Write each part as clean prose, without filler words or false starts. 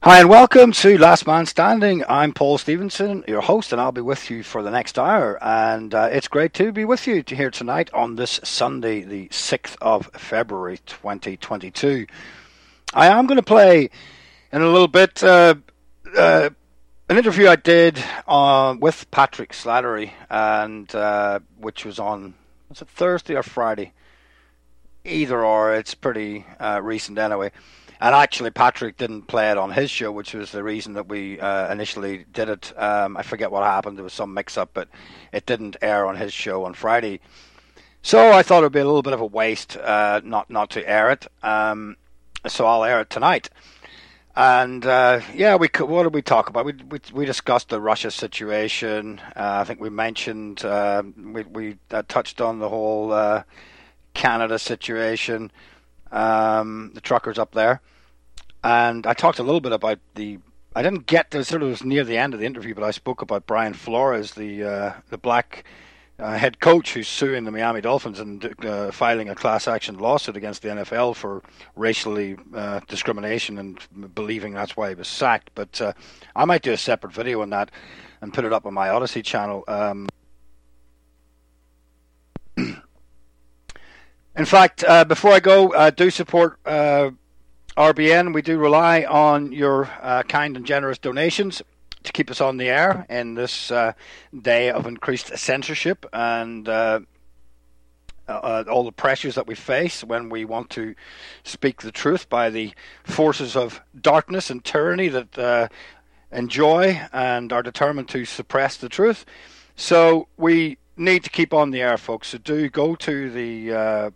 Hi and welcome to Last Man Standing. I'm Paul Stevenson, your host, and I'll be with you for the next hour. And it's great to be with you here tonight on this Sunday, the 6th of February 2022. I am going to play in a little bit an interview I did with Patrick Slattery, and which was it Thursday or Friday? Either or, it's pretty recent anyway. And actually, Patrick didn't play it on his show, which was the reason that we initially did it. I forget what happened. There was some mix-up, but it didn't air on his show on Friday. So I thought it would be a little bit of a waste not to air it. So I'll air it tonight. And what did we talk about? We discussed the Russia situation. I think we mentioned we touched on the whole Canada situation. The truckers up there, and I talked a little bit about I didn't get to sort of, it was near the end of the interview, but I spoke about Brian Flores, the black head coach who's suing the Miami Dolphins and filing a class action lawsuit against the NFL for racially discrimination and believing that's why he was sacked. But I might do a separate video on that and put it up on my Odyssey channel. In fact, before I go, do support RBN. We do rely on your kind and generous donations to keep us on the air in this day of increased censorship and all the pressures that we face when we want to speak the truth by the forces of darkness and tyranny that enjoy and are determined to suppress the truth. So we need to keep on the air, folks. So do go to the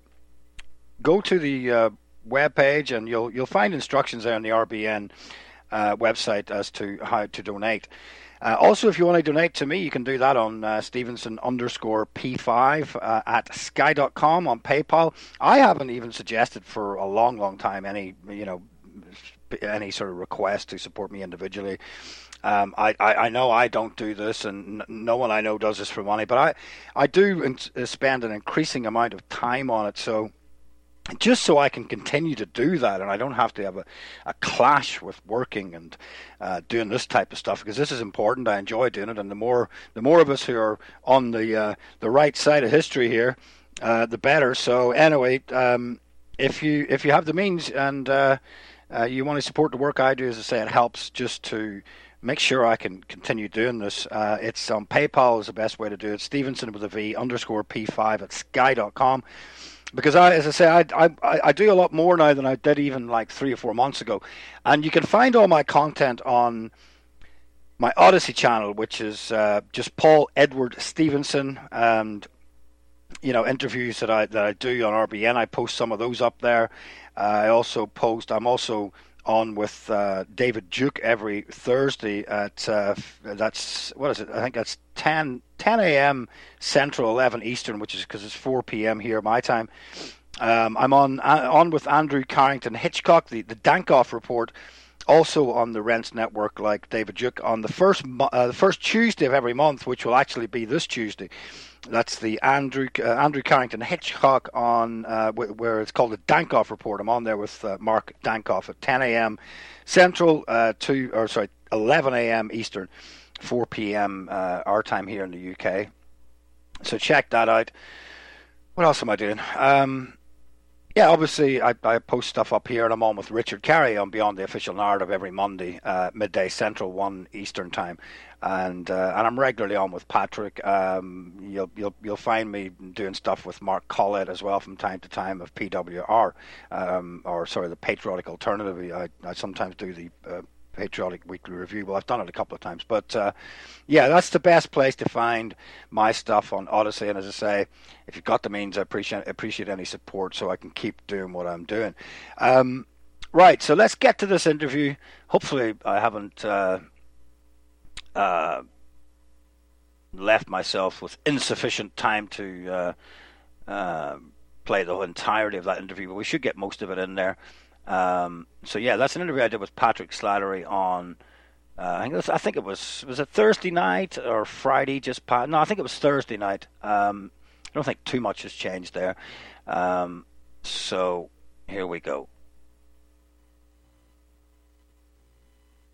web page, and you'll find instructions there on the RBN website as to how to donate. Also, if you want to donate to me, you can do that on Stevenson_P5 at sky.com on PayPal. I haven't even suggested for a long time any sort of request to support me individually. I know I don't do this, and no one I know does this for money, but I do spend an increasing amount of time on it, so just so I can continue to do that, and I don't have to have a clash with working and doing this type of stuff, because this is important. I enjoy doing it, and the more of us who are on the right side of history here, the better. So anyway, if you have the means and you want to support the work I do, as I say, it helps just to make sure I can continue doing this. It's on PayPal is the best way to do it. Stevenson with a V _P5 at sky.com. Because as I say, I do a lot more now than I did even like 3 or 4 months ago. And you can find all my content on my Odyssey channel, which is just Paul Edward Stevenson, and interviews that I do on RBN. I post some of those up there. I'm also on with David Duke every Thursday at that's what is it? I think that's 10 a.m. Central, 11 Eastern, which is because it's 4 p.m. here my time. I'm on with Andrew Carrington Hitchcock, the Dankoff Report, also on the Rents Network, like David Duke, on the first Tuesday of every month, which will actually be this Tuesday. That's the Andrew Carrington Hitchcock on where it's called the Dankoff Report. I'm on there with Mark Dankoff at 10 a.m. Central, 11 a.m. Eastern, 4 p.m. our time here in the UK. So check that out. What else am I doing? Obviously I post stuff up here, and I'm on with Richard Carey on Beyond the Official Narrative every Monday, midday Central, 1 Eastern time. And I'm regularly on with Patrick. You'll find me doing stuff with Mark Collett as well from time to time of PWR, the Patriotic Alternative. I sometimes do the Patriotic Weekly Review. Well, I've done it a couple of times, but that's the best place to find my stuff on Odyssey. And as I say, if you've got the means, I appreciate any support so I can keep doing what I'm doing. Right, so let's get to this interview. Hopefully, I haven't left myself with insufficient time to play the whole entirety of that interview, but we should get most of it in there. That's an interview I did with Patrick Slattery on I think it was it Thursday night or Friday no, I think it was Thursday night. I don't think too much has changed there. So here we go.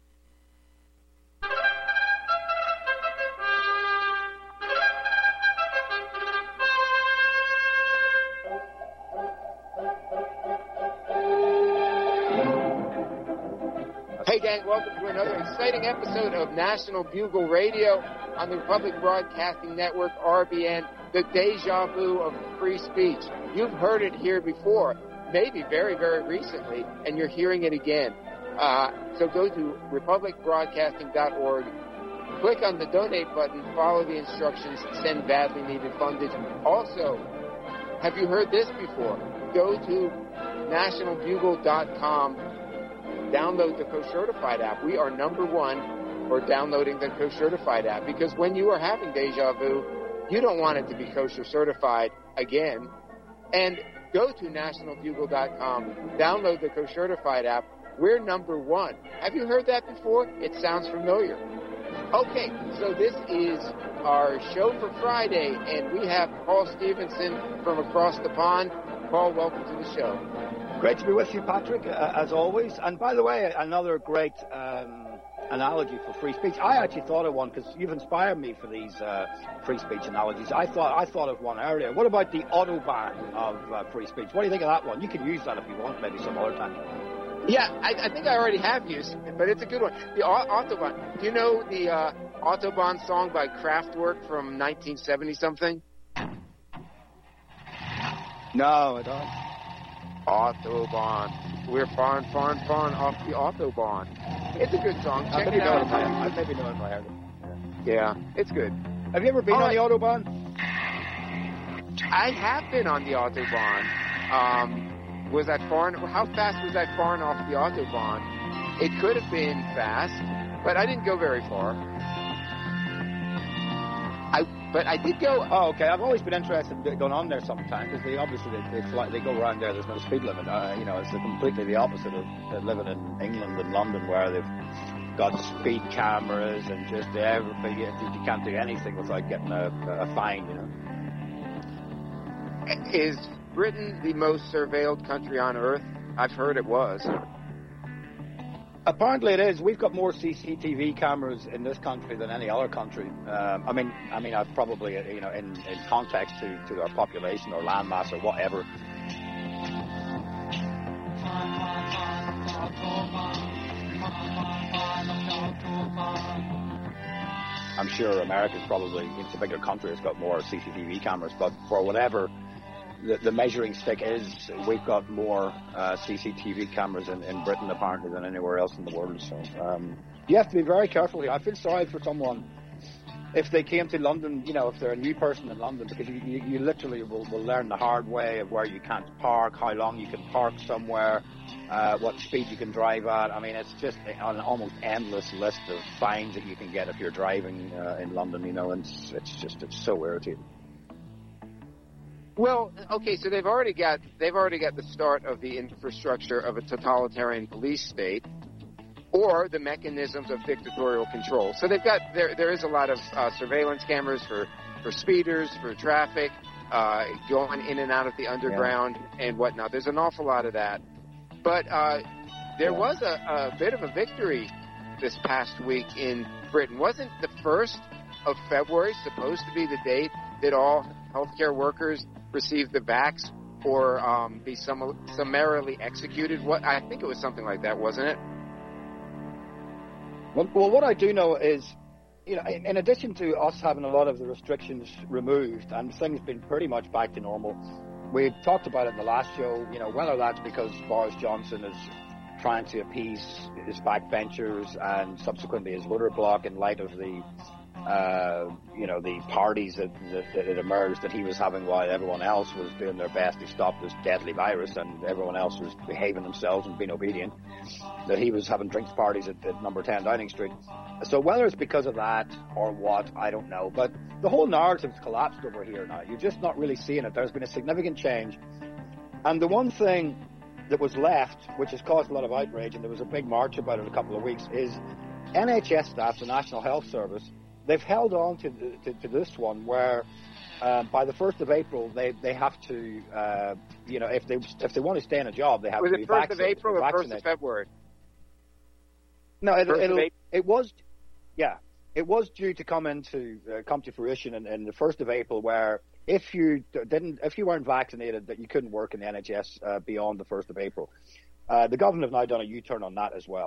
welcome to another exciting episode of National Bugle Radio on the Republic Broadcasting Network, RBN, the deja vu of free speech. You've heard it here before, maybe very, very recently, and you're hearing it again. So go to republicbroadcasting.org, click on the donate button, follow the instructions, send badly needed fundage. Also, have you heard this before? Go to nationalbugle.com, download the Co-Certified app. We are number one for downloading the Co-Certified app, because when you are having deja vu, you don't want it to be kosher certified again. And go to nationalbugle.com, download the Co-Certified app. We're number one. Have you heard that before? It sounds familiar. Okay, so this is our show for Friday, and we have Paul Stevenson from across the pond. Paul, welcome to the show. Great to be with you, Patrick, as always. And by the way, another great analogy for free speech. I actually thought of one because you've inspired me for these free speech analogies. I thought of one earlier. What about the Autobahn of free speech? What do you think of that one? You can use that if you want, maybe some other time. Yeah, I think I already have used it, but it's a good one. The Autobahn. Do you know the Autobahn song by Kraftwerk from 1970-something? No, I don't. Autobahn. We're far off the Autobahn. It's a good song. Check it out. I maybe know it if I heard it. Yeah, it's good. Have you ever been on the Autobahn? I have been on the Autobahn. Was that far? How fast was that far off the Autobahn? It could have been fast, but I didn't go very far. But I did go. Oh, okay. I've always been interested in going on there sometime because they go around there. There's no speed limit. It's completely the opposite of living in England and London, where they've got speed cameras and just everything. You can't do anything without getting a fine. Is Britain the most surveilled country on earth? I've heard it was. Apparently it is. We've got more CCTV cameras in this country than any other country. I mean, I've probably, in context to our population or landmass or whatever. I'm sure America's probably, it's a bigger country, it's got more CCTV cameras, but for whatever the measuring stick is, we've got more CCTV cameras in Britain apparently than anywhere else in the world. So you have to be very careful here. I feel sorry for someone if they came to London, if they're a new person in London, because you literally will learn the hard way of where you can't park, how long you can park somewhere, what speed you can drive at. I mean, it's just an almost endless list of fines that you can get if you're driving in London, and it's so irritating. Well, okay, so they've already got the start of the infrastructure of a totalitarian police state, or the mechanisms of dictatorial control. So they've got there is a lot of surveillance cameras for speeders, for traffic, going in and out of the underground and whatnot. There's an awful lot of that, but there was a bit of a victory this past week in Britain. Wasn't the 1st of February supposed to be the date that all healthcare workers receive the vax or be summarily executed? I think it was something like that, wasn't it? Well, what I do know is, in addition to us having a lot of the restrictions removed and things being pretty much back to normal, we talked about it in the last show, whether that's because Boris Johnson is trying to appease his backbenchers and subsequently his voter bloc in light of the parties that emerged that he was having while everyone else was doing their best to stop this deadly virus and everyone else was behaving themselves and being obedient, that he was having drinks parties at number 10 Downing Street. So whether it's because of that or what, I don't know. But the whole narrative's collapsed over here now. You're just not really seeing it. There's been a significant change. And the one thing that was left, which has caused a lot of outrage, and there was a big march about it a couple of weeks, is NHS staff, the National Health Service, they've held on to this one where by the 1st of April they have to, if they want to stay in a job, they have to be vaccinated. Was it 1st of April or 1st of February? No, it was due to come to fruition in the 1st of April, where if you weren't vaccinated, that you couldn't work in the NHS beyond the 1st of April. The government have now done a U-turn on that as well.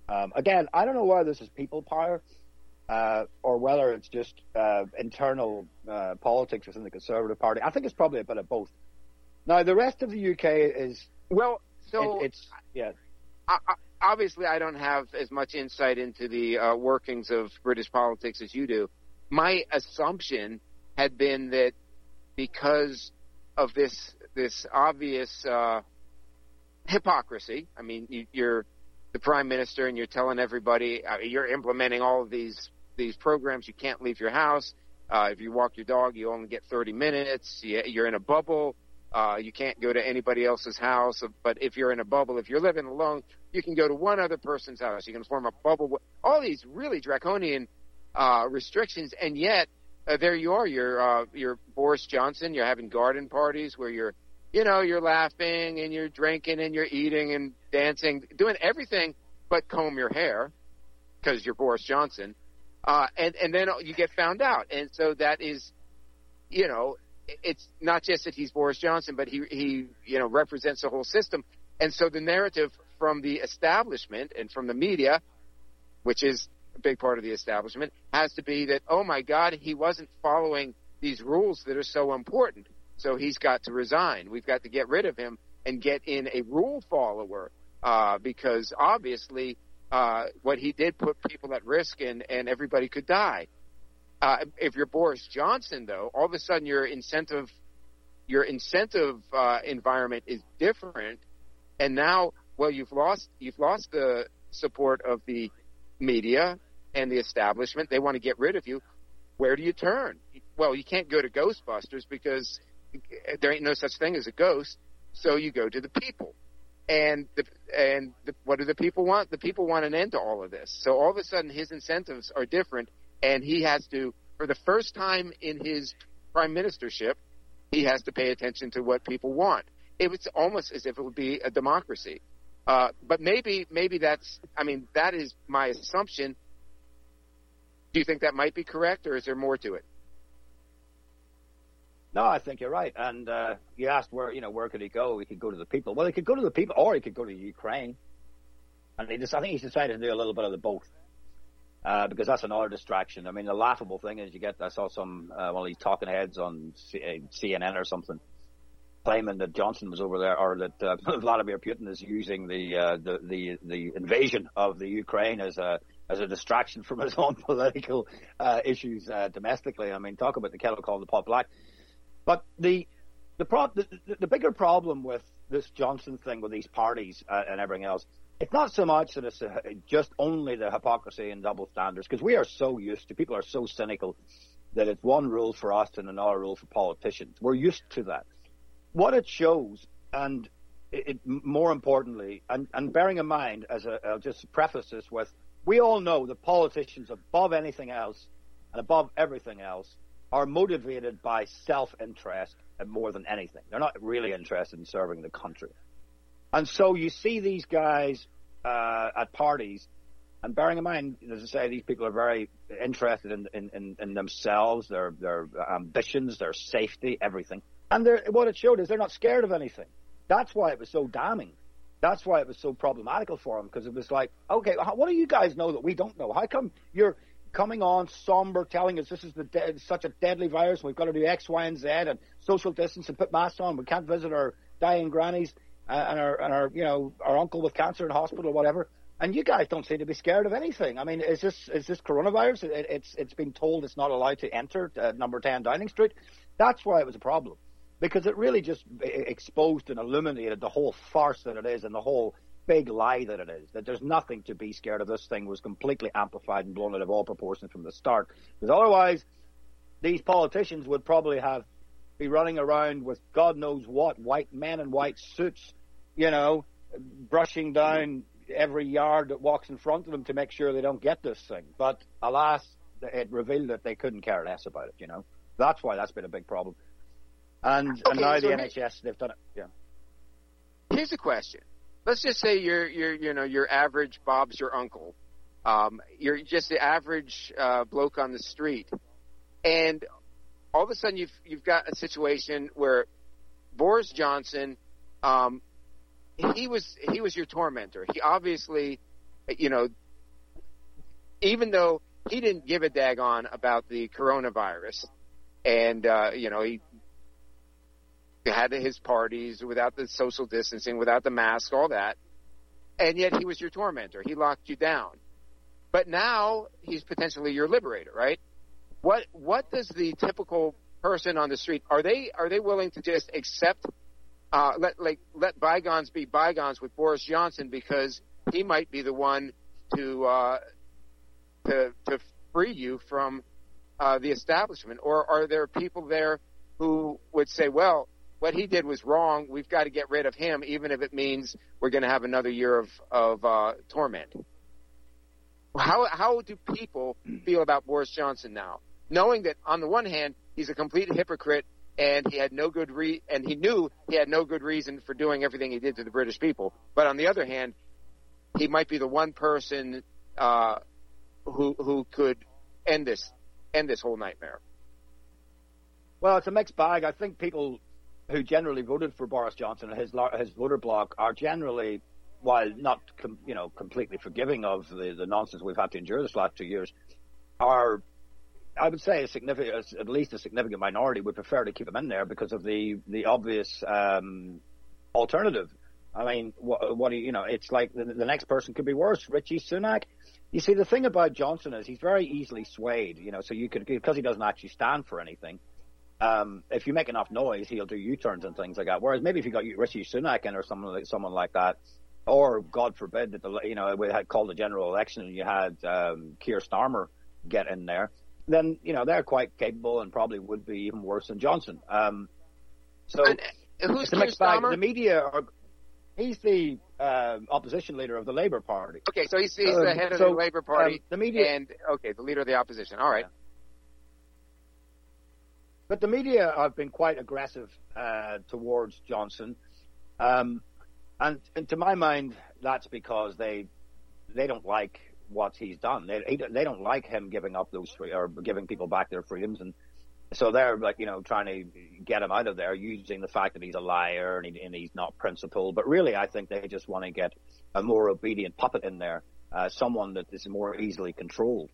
Again, I don't know whether this is people power or whether it's just internal politics within the Conservative Party. I think it's probably a bit of both. Now, the rest of the UK is... Well, so... Yeah. Obviously, I don't have as much insight into the workings of British politics as you do. My assumption had been that because of this obvious hypocrisy, I mean, you're the prime minister and you're telling everybody you're implementing all of these programs. You can't leave your house. If you walk your dog, you only get 30 minutes. You're in a bubble. You can't go to anybody else's house. But if you're in a bubble, if you're living alone, you can go to one other person's house. You can form a bubble. All these really draconian restrictions, and yet there you are. You're Boris Johnson. You're having garden parties where you're laughing and you're drinking and you're eating and dancing, doing everything but comb your hair because you're Boris Johnson. And then you get found out. And so that is, it's not just that he's Boris Johnson, but he represents the whole system. And so the narrative from the establishment and from the media, which is a big part of the establishment, has to be that, oh my God, he wasn't following these rules that are so important. So he's got to resign. We've got to get rid of him and get in a rule follower, because obviously what he did put people at risk and everybody could die. If you're Boris Johnson, though, all of a sudden your incentive environment is different, and now, well, you've lost the support of the media and the establishment. They want to get rid of you. Where do you turn? Well, you can't go to Ghostbusters because there ain't no such thing as a ghost. So you go to the people. What do the people want? The people want an end to all of this. So all of a sudden his incentives are different, and he has to, for the first time in his prime ministership, he has to pay attention to what people want. It's almost as if it would be a democracy. But maybe that is my assumption. Do you think that might be correct, or is there more to it? No, I think you're right. And you asked where could he go? He could go to the people. Well, he could go to the people, or he could go to Ukraine. And I think he's decided to do a little bit of the both, because that's another distraction. I mean, the laughable thing is I saw some one of these talking heads on CNN or something claiming that Johnson was over there, or that Vladimir Putin is using the invasion of the Ukraine as a distraction from his own political issues domestically. I mean, talk about the kettle called the pot black. But the bigger problem with this Johnson thing, with these parties and everything else, it's not so much that it's just only the hypocrisy and double standards, because we are so used to, people are so cynical that it's one rule for us and another rule for politicians. We're used to that. What it shows, and it more importantly, and bearing in mind, I'll just preface this with, we all know that politicians, above anything else and above everything else, are motivated by self-interest more than anything. They're not really interested in serving the country. And so you see these guys at parties, and bearing in mind, as I say, these people are very interested in themselves, their ambitions, their safety, everything. And what it showed is they're not scared of anything. That's why it was so damning. That's why it was so problematical for them, because it was like, okay, what do you guys know that we don't know? How come you're coming on somber, telling us this is such a deadly virus, we've got to do X, Y, and Z, and social distance and put masks on, we can't visit our dying grannies and our uncle with cancer in hospital or whatever, and you guys don't seem to be scared of anything. I mean, is this coronavirus? It's been told it's not allowed to enter number 10 Downing Street. That's why it was a problem, because it really just exposed and illuminated the whole farce that it is, and the whole big lie that it is, that there's nothing to be scared of. This thing was completely amplified and blown out of all proportion from the start, because otherwise these politicians would probably be running around with God knows what, white men in white suits, brushing down every yard that walks in front of them to make sure they don't get this thing. But alas, it revealed that they couldn't care less about it. That's why that's been a big problem. And now the NHS, they've done it. Yeah. Here's a question. Let's just say you're average Bob's your uncle. You're just the average bloke on the street, and all of a sudden you've got a situation where Boris Johnson, he was your tormentor. He obviously, even though he didn't give a daggone about the coronavirus, and he had his parties without the social distancing, without the mask, all that, and yet he was your tormentor. He locked you down. But now he's potentially your liberator, right? What does the typical person on the street, are they willing to just accept, let bygones be bygones with Boris Johnson because he might be the one to free you from the establishment? Or are there people there who would say, well, what he did was wrong, we've got to get rid of him, even if it means we're going to have another year of torment? How do people feel about Boris Johnson now, knowing that on the one hand he's a complete hypocrite and he had no good and he knew he had no good reason for doing everything he did to the British people, but on the other hand he might be the one person who could end this whole nightmare? Well, it's a mixed bag. I think people who generally voted for Boris Johnson and his voter bloc are generally, while not completely forgiving of the nonsense we've had to endure this last 2 years, are, I would say, at least a significant minority would prefer to keep him in there because of the obvious alternative. I mean, it's like the next person could be worse. Rishi Sunak. You see, the thing about Johnson is he's very easily swayed. So you could, because he doesn't actually stand for anything. If you make enough noise, he'll do U-turns and things like that. Whereas maybe if you got Rishi Sunak in or someone like that, or God forbid that we had called a general election and you had Keir Starmer get in there, then they're quite capable and probably would be even worse than Johnson. So who's it's a mixed bag. The media he's the opposition leader of the Labour Party. Okay, so he's the head of the Labour Party. The media, and the leader of the opposition. All right. Yeah. But the media have been quite aggressive towards Johnson, and to my mind, that's because they don't like what he's done. They don't like him giving up those or giving people back their freedoms, and so they're trying to get him out of there using the fact that he's a liar and he's not principled. But really, I think they just want to get a more obedient puppet in there, someone that is more easily controlled.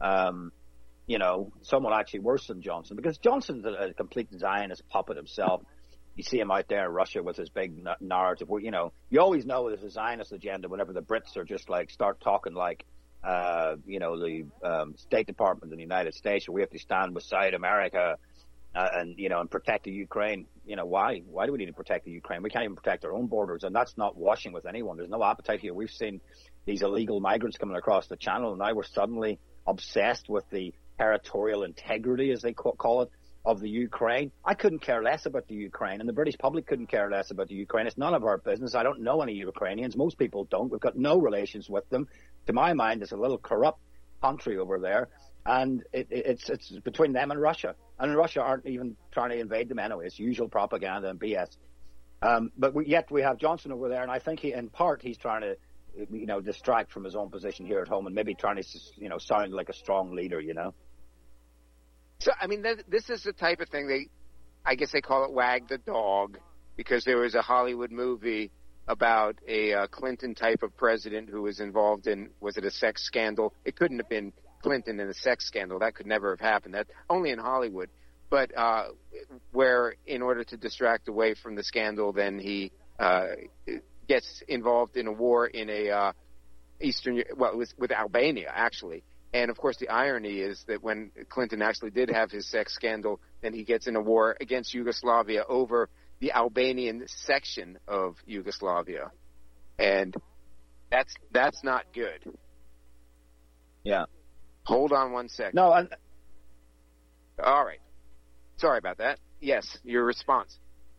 Someone actually worse than Johnson, because Johnson's a complete Zionist puppet himself. You see him out there in Russia with his big narrative. Where, you always know there's a Zionist agenda whenever the Brits are just start talking like, the State Department in the United States, where we have to stand beside America and protect the Ukraine. Why? Why do we need to protect the Ukraine? We can't even protect our own borders, and that's not washing with anyone. There's no appetite here. We've seen these illegal migrants coming across the channel, and now we're suddenly obsessed with the territorial integrity, as they call it, of the Ukraine. I couldn't care less about the Ukraine, and the British public couldn't care less about the Ukraine. It's none of our business. I don't know any Ukrainians. Most people don't. We've got no relations with them. To my mind, it's a little corrupt country over there, and it's between them and Russia. And Russia aren't even trying to invade them anyway. It's usual propaganda and BS. Yet we have Johnson over there, and I think he's trying to distract from his own position here at home, and maybe trying to sound like a strong leader. So, I mean, this is the type of thing I guess they call it wag the dog, because there was a Hollywood movie about a Clinton type of president who was involved in, was it a sex scandal? It couldn't have been Clinton in a sex scandal. That could never have happened. That only in Hollywood. But where in order to distract away from the scandal, then he gets involved in a war in it was with Albania, actually. And, of course, the irony is that when Clinton actually did have his sex scandal, then he gets in a war against Yugoslavia over the Albanian section of Yugoslavia. And that's not good. Yeah. Hold on one second. No, all right. Sorry about that. Yes, your response.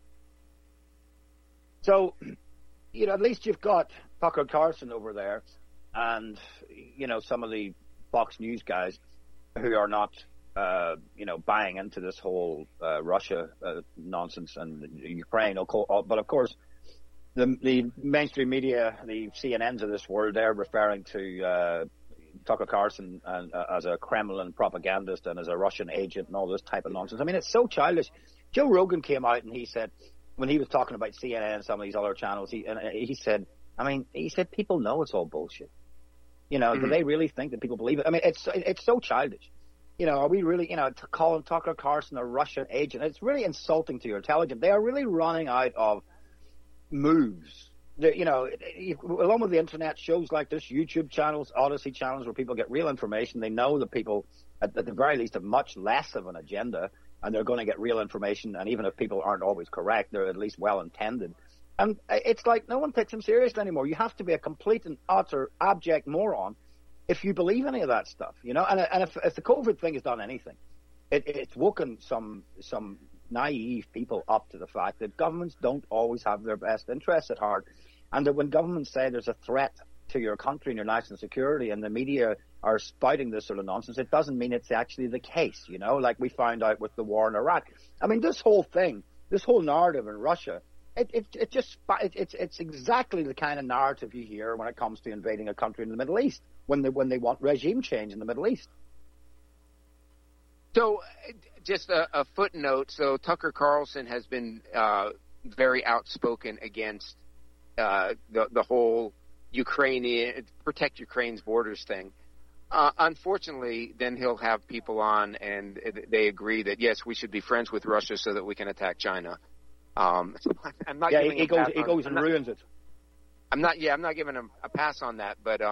So, at least you've got Tucker Carlson over there and, some of the Fox News guys who are not, buying into this whole Russia nonsense and Ukraine. But of course, the mainstream media, the CNNs of this world, they're referring to Tucker Carlson as a Kremlin propagandist and as a Russian agent and all this type of nonsense. I mean, it's so childish. Joe Rogan came out and he said, when he was talking about CNN and some of these other channels, he said people know it's all bullshit. You know, do they really think that people believe it? I mean, it's so childish. You know, are we really, to call Tucker Carlson a Russian agent? It's really insulting to your intelligence. They are really running out of moves. Along with the internet, shows like this, YouTube channels, Odyssey channels, where people get real information. They know that people, at the very least, have much less of an agenda, and they're going to get real information. And even if people aren't always correct, they're at least well-intended. And it's like no one takes them seriously anymore. You have to be a complete and utter abject moron if you believe any of that stuff, And if the COVID thing has done anything, it's woken some naive people up to the fact that governments don't always have their best interests at heart, and that when governments say there's a threat to your country and your national security, and the media are spouting this sort of nonsense, it doesn't mean it's actually the case, like we found out with the war in Iraq. I mean, this whole narrative in Russia, it's exactly the kind of narrative you hear when it comes to invading a country in the Middle East, when they want regime change in the Middle East. So, just a footnote. So Tucker Carlson has been very outspoken against the whole protect Ukraine's borders thing. Unfortunately, then he'll have people on and they agree that yes, we should be friends with Russia so that we can attack China. I'm not. Yeah, he goes and ruins it. I'm not giving him a pass on that, but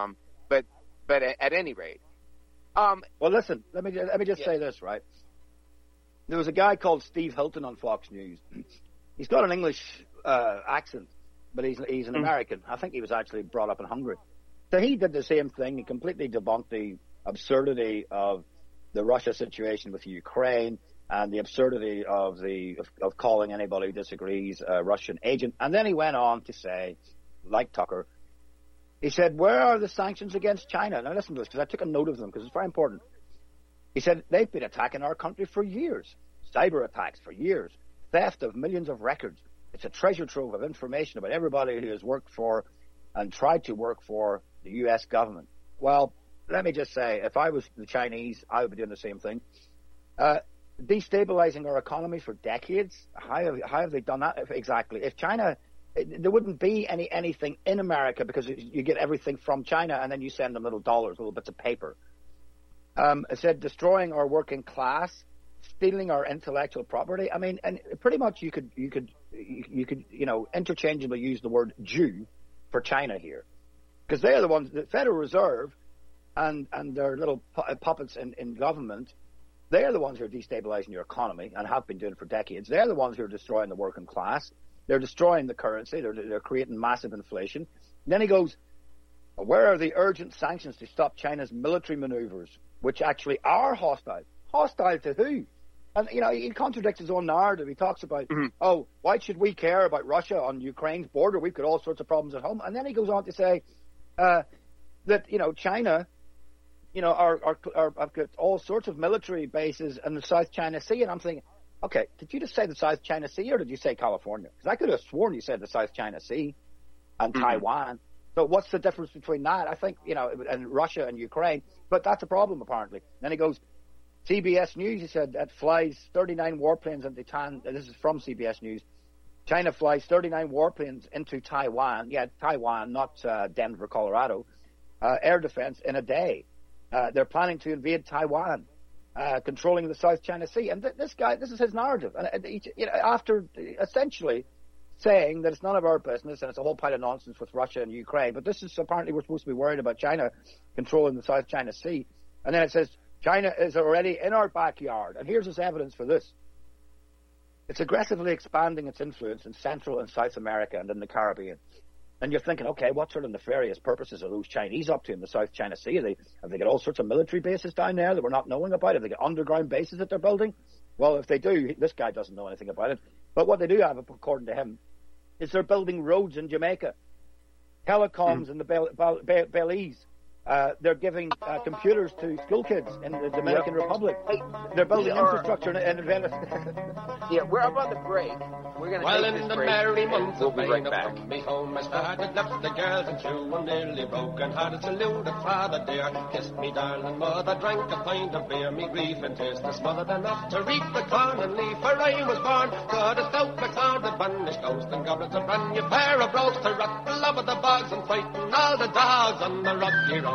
at any rate. Well, listen. Let me just say this, right? There was a guy called Steve Hilton on Fox News. He's got an English accent, but he's an American. I think he was actually brought up in Hungary. So he did the same thing. He completely debunked the absurdity of the Russia situation with Ukraine and the absurdity of calling anybody who disagrees a Russian agent. And then he went on to say, like Tucker, he said, where are the sanctions against China? Now listen to this, because I took a note of them, because it's very important. He said, they've been attacking our country for years. Cyber attacks for years. Theft of millions of records. It's a treasure trove of information about everybody who has worked for and tried to work for the U.S. government. Well, let me just say, if I was the Chinese, I would be doing the same thing. Destabilizing our economy for decades. How have they done that exactly? If China, there wouldn't be anything in America because you get everything from China and then you send them little dollars, little bits of paper. It said destroying our working class, stealing our intellectual property. I mean, and pretty much you could interchangeably use the word Jew for China here, because they're the ones, the Federal Reserve and their little puppets in government. They're the ones who are destabilizing your economy and have been doing it for decades. They're the ones who are destroying the working class. They're destroying the currency. They're creating massive inflation. And then he goes, where are the urgent sanctions to stop China's military maneuvers, which actually are hostile? Hostile to who? And, he contradicts his own narrative. He talks about, why should we care about Russia on Ukraine's border? We've got all sorts of problems at home. And then he goes on to say that, China, I've got all sorts of military bases in the South China Sea. And I'm thinking, okay, did you just say the South China Sea or did you say California? Because I could have sworn you said the South China Sea and Taiwan. So what's the difference between that? I think, and Russia and Ukraine. But that's a problem, apparently. Then he goes, CBS News, he said, that flies 39 warplanes into Taiwan. This is from CBS News. China flies 39 warplanes into Taiwan. Yeah, Taiwan, not Denver, Colorado. Air defense in a day. They're planning to invade Taiwan, controlling the South China Sea. And this is his narrative. And after essentially saying that it's none of our business and it's a whole pile of nonsense with Russia and Ukraine, but this is apparently we're supposed to be worried about China controlling the South China Sea. And then it says, China is already in our backyard. And here's his evidence for this. It's aggressively expanding its influence in Central and South America and in the Caribbean. And you're thinking, okay, what sort of nefarious purposes are those Chinese up to in the South China Sea? Have they got all sorts of military bases down there that we're not knowing about? Have they got underground bases that they're building? Well, if they do, this guy doesn't know anything about it. But what they do have, according to him, is they're building roads in Jamaica, telecoms in the Belize. They're giving computers to school kids in the Dominican Republic. They're building infrastructure in Venezuela. Yeah, we're about to break. We're going to take this break, and we'll be right back. Me home I started, left the girls and two were nearly broken hearted, saluted father dear, kissed me darling mother, drank a pint of beer, me grief and tears to smothered enough to reap the corn and leaf, for I was born, God a stout McLeod, the banished ghost, and goblins a brand new pair of brogues to rot the love of the bogs and fighting all the dogs on the rocky road.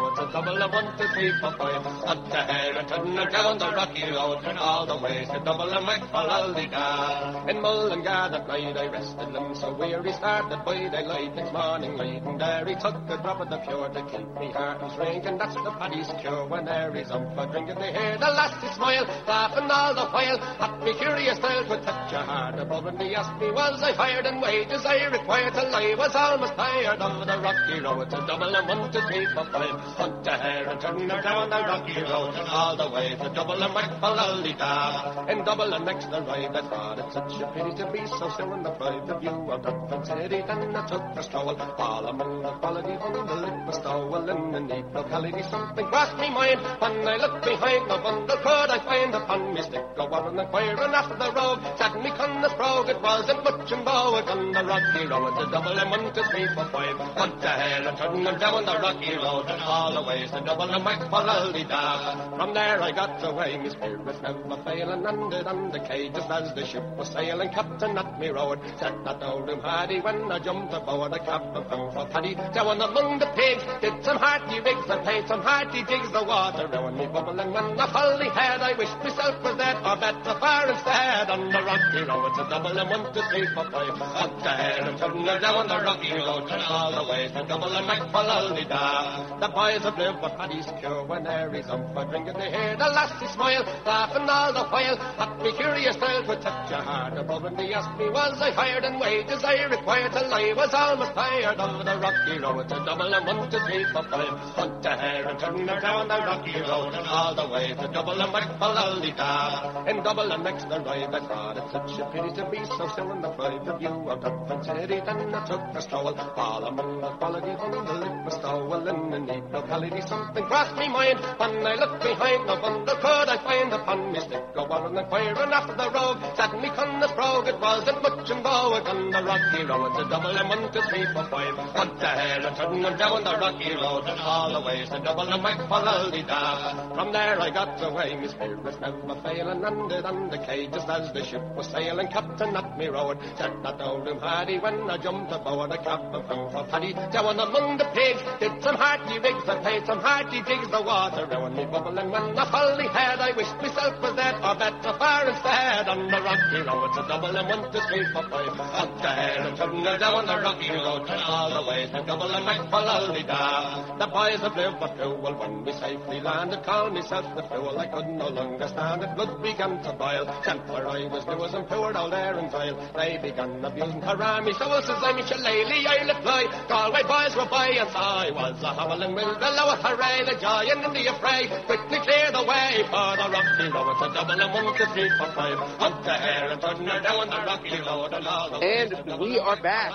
row. It's a double and 1, 2, 3, 4, 5. Up the hill and turn down the rocky road and all the way to double and McFallaldy. In Mullingar that night I rested limbs so weary, started by daylight next morning light, and there he took a drop of the pure to keep me heart and drink, and that's the paddy's cure. When there he's up for drinking, they hear the lassie smile, laughing all the while. At me curious style could touch your heart above, and he asked me was I hired and wages I required till I was almost tired of the rocky road. It's a double and 1, 2, 3, 4, 5. Hunt the hare and turn her down the rocky road and all the way to double and McFallaldy. In double and next arrived, I thought it such a pity to be so still in the private view of Dublin City. Then I took a stroll all among the quality bundle. It was stowel in the neat locality. Something crossed me mind when I looked behind the bundle. Could I find upon me stick a warren inquiring after the rogue? Said me Connors brogue, it wasn't much in Bowick on the rocky road. It's a double and 1, 2, 3, 4, 5. Hunt the hare and turn them down the rocky road and all the ways to double and McFallaldy. From there I got away, my spirits never failing, landed on the quay just as the ship was sailing. Captain at me road said that old room Hardy when I jumped aboard a cab and found for Paddy. Down among the pigs, did some hearty rigs and played some hearty jigs. The water round me bubbling when I fully had. I wished myself was dead or better far instead. On the rocky road, it's a double and 1, 2, 3, 4, 5. Up the hill and turn her down the rocky road and all the way to double and McFallaldy. The boys have lived but Paddy's cure. When there he's up for drinking, they hear the lassie smile, laughing all the while. At me curious style could touch your heart above, and he asked me was I hired and wages I required till I was almost tired of the rocky road. It's a double and 1, 2, 3, 4, 5. Hunt the hare and turn her down the rocky road and all the way to double and McFallaldy. In double and next arrived, I thought it such a pity to be so still in the private view of Dublin City. Then I took a stroll all among the quality bundle. It was stowel in the neat locality. Something crossed me mind when I looked behind the bundle. Could I find upon me stick a warren inquiring after the rogue? Said me Connors brogue, it wasn't much in Bowick on the rocky road. It's a double and 1, 2, 3, 4, 5. Hunt the hare and turn them down the rocky road and all the ways to double and McFallaldy. From there I got away, my spirits never failing, landed on the quay just as the ship was sailing. Captain at me road said that old room Hardy when I jumped aboard a cab and found for Paddy. Down among the pigs, did some hearty rigs and played some hearty jigs. The water round me bubbling when I fully had. I wished myself was dead or better far instead. On the rocky road, it's a double and 1, 2, 3, 4, 5. Up the hill and turn her down the rocky road and all the way to double and McFallaldy. The boys have lived but few, well when we safely landed, called myself the fool. I could no longer stand it, blood began to boil. Temper I was new as and poured all there and vile. They began abusing her army, so says I'm Shillelagh, I'll fly. Galway boys were by and I was a howling with the lower hooray, the giant in the affray. Quickly clear the way for the rocky road. It's a double and 1, 2, 3, 4, 5. Up the hare and turn her down the rocky road and all the way. And we are back.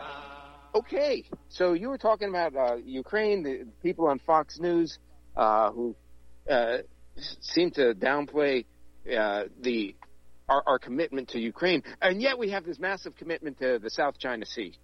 Okay, so you were talking about Ukraine, the people on Fox News who seem to downplay our commitment to Ukraine, and yet we have this massive commitment to the South China Sea.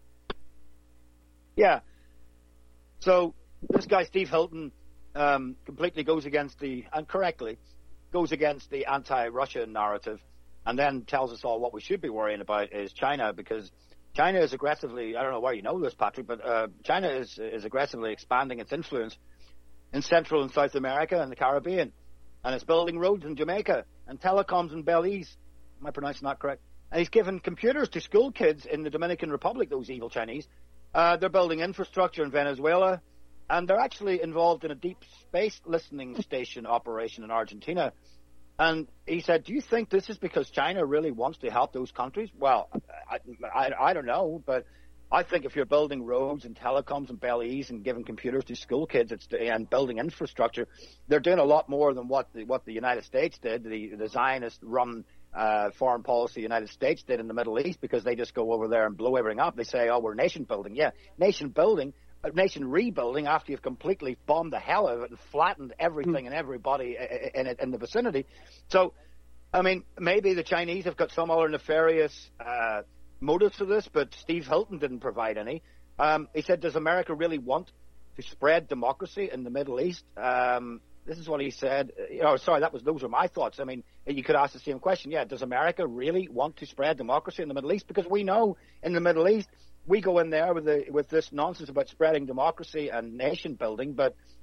Yeah. So this guy, Steve Hilton, completely goes against and correctly, goes against the anti-Russia narrative, and then tells us all what we should be worrying about is China, because China is aggressively, I don't know why you know this, Patrick, but China is aggressively expanding its influence in Central and South America and the Caribbean, and it's building roads in Jamaica and telecoms in Belize. Am I pronouncing that correct? And he's given computers to school kids in the Dominican Republic, those evil Chinese. They're building infrastructure in Venezuela, and they're actually involved in a deep space listening station operation in Argentina. And he said, do you think this is because China really wants to help those countries? Well, I don't know, but I think if you're building roads and telecoms and Belize and giving computers to school kids and building infrastructure, they're doing a lot more than what the United States did, the Zionist-run foreign policy the United States did in the Middle East, because they just go over there and blow everything up. They say, oh, we're nation building. Yeah, nation building. Nation rebuilding after you've completely bombed the hell out of it and flattened everything and everybody in the vicinity. So, I mean, maybe the Chinese have got some other nefarious motives for this, but Steve Hilton didn't provide any. He said, does America really want to spread democracy in the Middle East? This is what he said. Those were my thoughts. I mean, you could ask the same question. Yeah, does America really want to spread democracy in the Middle East? Because we know in the Middle East, we go in there with this nonsense about spreading democracy and nation building, but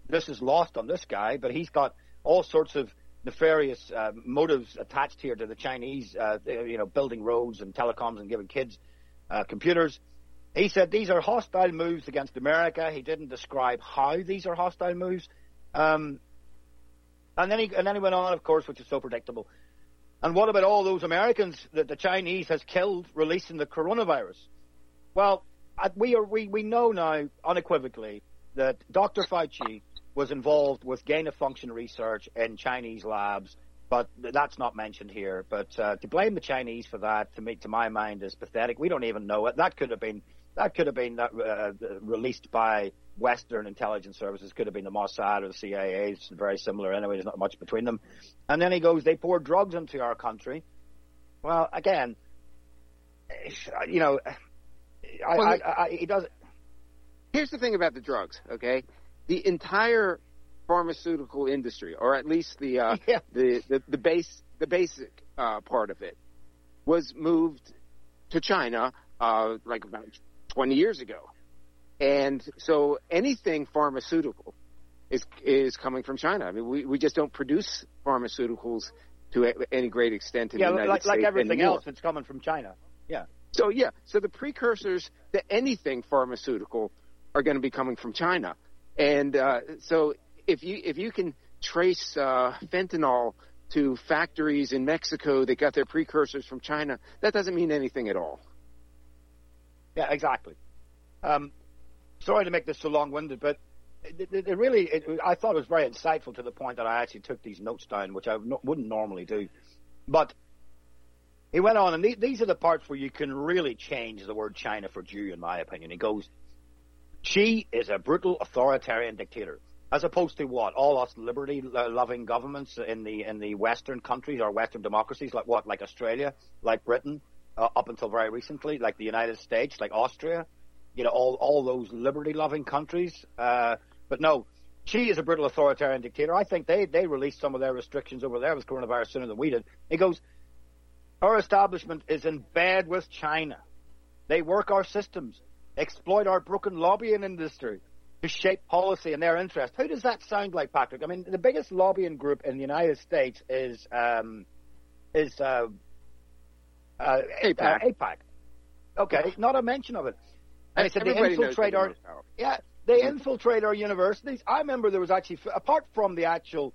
this is lost on this guy, but he's got all sorts of nefarious motives attached here to the Chinese, building roads and telecoms and giving kids computers. He said these are hostile moves against America. He didn't describe how these are hostile moves. And then he went on, of course, which is so predictable. And what about all those Americans that the Chinese has killed releasing the coronavirus? Well, we know now unequivocally that Dr. Fauci was involved with gain-of-function research in Chinese labs, but that's not mentioned here. But to blame the Chinese for that, to my mind, is pathetic. We don't even know it. That could have been released by Western intelligence services. Could have been the Mossad or the CIA. It's very similar anyway. There's not much between them. And then he goes, they pour drugs into our country. Well, again, he does. Here's the thing about the drugs, okay? The entire pharmaceutical industry, or at least the basic part of it, was moved to China like about 20 years ago, and so anything pharmaceutical is coming from China. I mean, we just don't produce pharmaceuticals to any great extent in the United States like everything anymore. else that's coming from China. Yeah. So the precursors to anything pharmaceutical are going to be coming from China, and so if you can trace fentanyl to factories in Mexico that got their precursors from China, that doesn't mean anything at all. Yeah, exactly. Sorry to make this so long-winded, but I thought it was very insightful to the point that I actually took these notes down, which I wouldn't normally do. But he went on, and these are the parts where you can really change the word China for Jew, in my opinion. He goes, Xi is a brutal authoritarian dictator, as opposed to what? All us liberty-loving governments in the Western countries or Western democracies, like what? Like Australia, like Britain, up until very recently, like the United States, like Austria, all those liberty-loving countries. But no, Xi is a brutal authoritarian dictator. I think they released some of their restrictions over there with coronavirus sooner than we did. He goes, our establishment is in bed with China. They work our systems, exploit our broken lobbying industry to shape policy in their interest. Who does that sound like, Patrick? I mean, the biggest lobbying group in the United States is APAC. Okay, not a mention of it. And he said they infiltrate our universities. I remember there was actually, apart from the actual,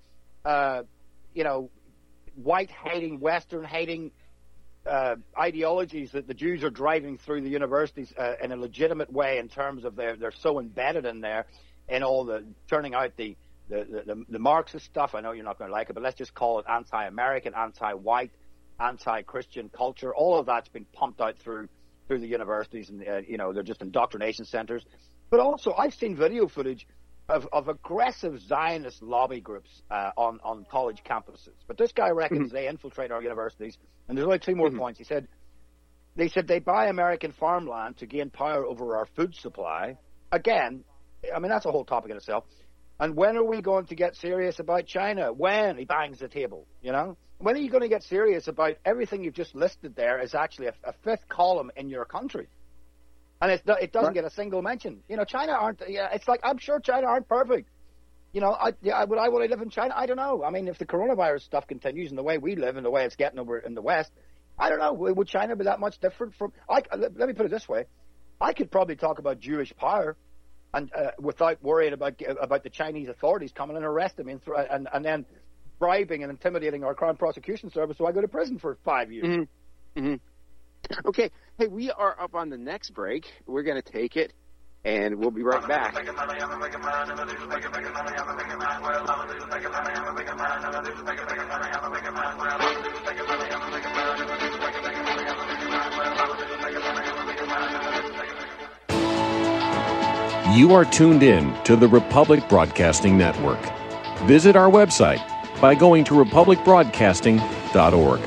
white-hating, Western-hating ideologies that the Jews are driving through the universities in a legitimate way in terms of they're so embedded in there, and all the turning out the Marxist stuff. I know you're not going to like it, but let's just call it anti-American, anti-white, anti-Christian culture. All of that's been pumped out through the universities, and they're just indoctrination centers. But also, I've seen video footage of aggressive Zionist lobby groups on college campuses. But this guy reckons they infiltrate our universities. And there's only two more points. They said they buy American farmland to gain power over our food supply. Again, I mean, that's a whole topic in itself. And when are we going to get serious about China? When? He bangs the table, When are you going to get serious about everything you've just listed there is actually a fifth column in your country? And it doesn't get a single mention. China aren't. It's like, I'm sure China aren't perfect. Would I want to live in China? I don't know. I mean, if the coronavirus stuff continues in the way we live and the way it's getting over in the West, I don't know. Would China be that much different from? Let me put it this way: I could probably talk about Jewish power, and without worrying about the Chinese authorities coming and arresting me and then bribing and intimidating our Crown Prosecution Service, so I go to prison for 5 years. Mm-hmm. Mm-hmm. Okay. Hey, we are up on the next break. We're going to take it, and we'll be right back. You are tuned in to the Republic Broadcasting Network. Visit our website by going to republicbroadcasting.org.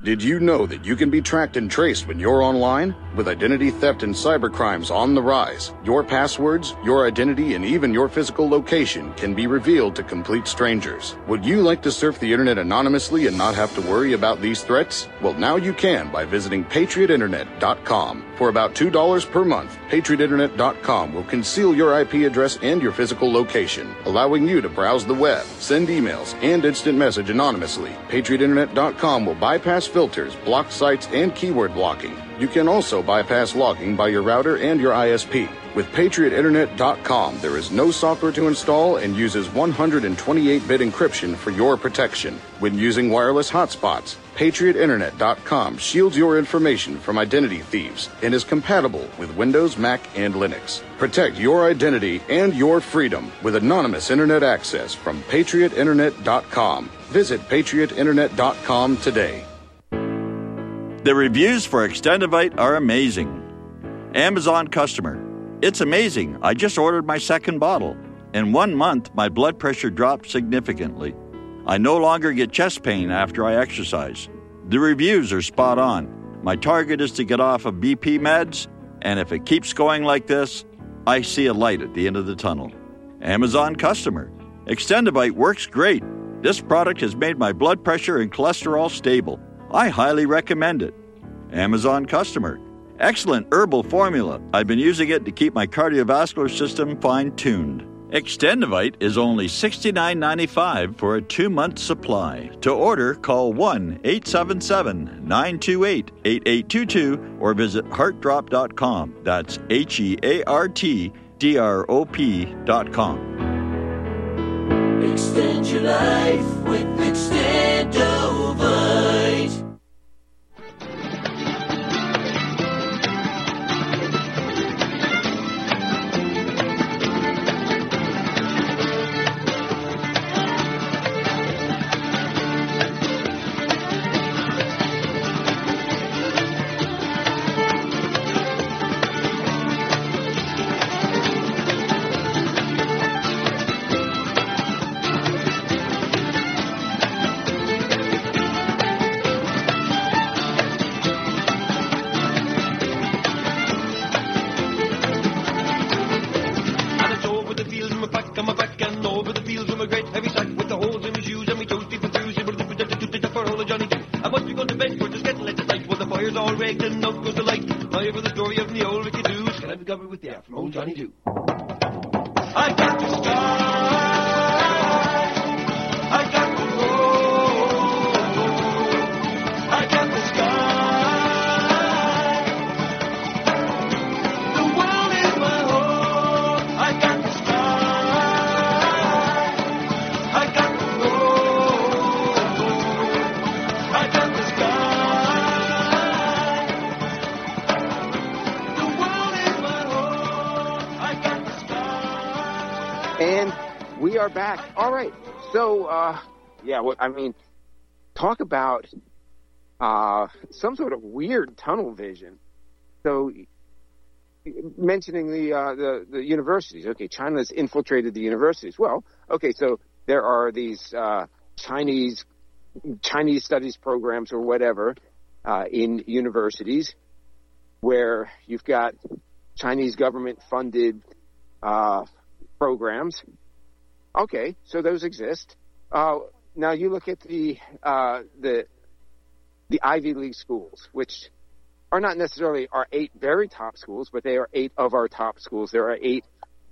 Did you know that you can be tracked and traced when you're online? With identity theft and cybercrimes on the rise, your passwords, your identity, and even your physical location can be revealed to complete strangers. Would you like to surf the internet anonymously and not have to worry about these threats? Well, now you can by visiting PatriotInternet.com. For about $2 per month, PatriotInternet.com will conceal your IP address and your physical location, allowing you to browse the web, send emails, and instant message anonymously. PatriotInternet.com will bypass filters, block sites, and keyword blocking. You can also bypass logging by your router and your ISP. With PatriotInternet.com, there is no software to install and uses 128-bit encryption for your protection. When using wireless hotspots, PatriotInternet.com shields your information from identity thieves and is compatible with Windows, Mac, and Linux. Protect your identity and your freedom with anonymous internet access from PatriotInternet.com. Visit PatriotInternet.com today. The reviews for Extendivite are amazing. Amazon customer. It's amazing. I just ordered my second bottle. In 1 month, my blood pressure dropped significantly. I no longer get chest pain after I exercise. The reviews are spot on. My target is to get off of BP meds, and if it keeps going like this, I see a light at the end of the tunnel. Amazon customer. Extendivite works great. This product has made my blood pressure and cholesterol stable. I highly recommend it. Amazon customer. Excellent herbal formula. I've been using it to keep my cardiovascular system fine-tuned. Extendivite is only $69.95 for a 2-month supply. To order, call 1-877-928-8822 or visit heartdrop.com. That's HEARTDROP.com. Extend your life with Extendovite. Back. All right. So, talk about some sort of weird tunnel vision. So, mentioning the universities. Okay, China's infiltrated the universities. Well, okay, so there are these Chinese studies programs or whatever in universities where you've got Chinese government-funded programs. Okay, so those exist. Now you look at the Ivy League schools, which are not necessarily our 8 very top schools, but they are 8 of our top schools. There are 8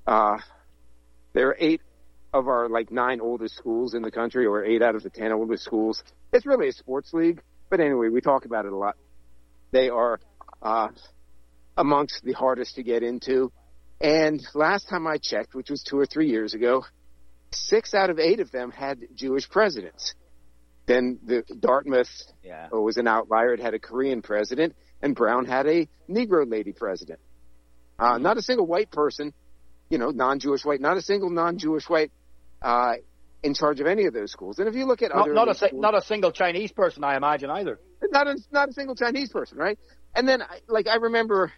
of our 9 oldest schools in the country, or 8 out of the 10 oldest schools. It's really a sports league, but anyway, we talk about it a lot. They are amongst the hardest to get into. And last time I checked, which was 2 or 3 years ago, 6 out of 8 of them had Jewish presidents. Then the Dartmouth was an outlier. It had a Korean president, and Brown had a Negro lady president. Not a single white person, non-Jewish white, not a single non-Jewish white in charge of any of those schools. And if you look at other schools, not a single Chinese person, I imagine, either. Not a single Chinese person, right? And then, I remember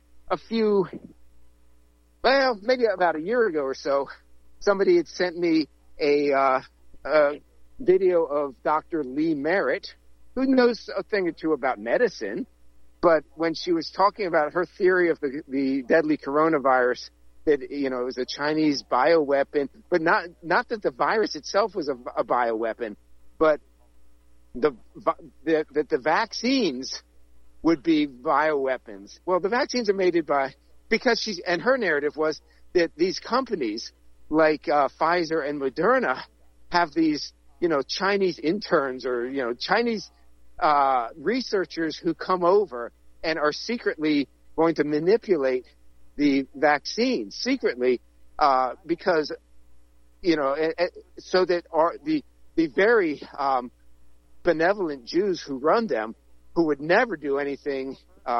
maybe about a year ago or so, somebody had sent me a video of Dr. Lee Merritt, who knows a thing or two about medicine. But when she was talking about her theory of the deadly coronavirus, that, you know, it was a Chinese bioweapon, but not that the virus itself was a bioweapon, but that the vaccines would be bioweapons. Well, the vaccines are made because and her narrative was that these companies like Pfizer and Moderna have these, you know, Chinese interns or, you know, Chinese researchers who come over and are secretly going to manipulate the vaccine secretly because, you know, so that the very benevolent Jews who run them, who would never do anything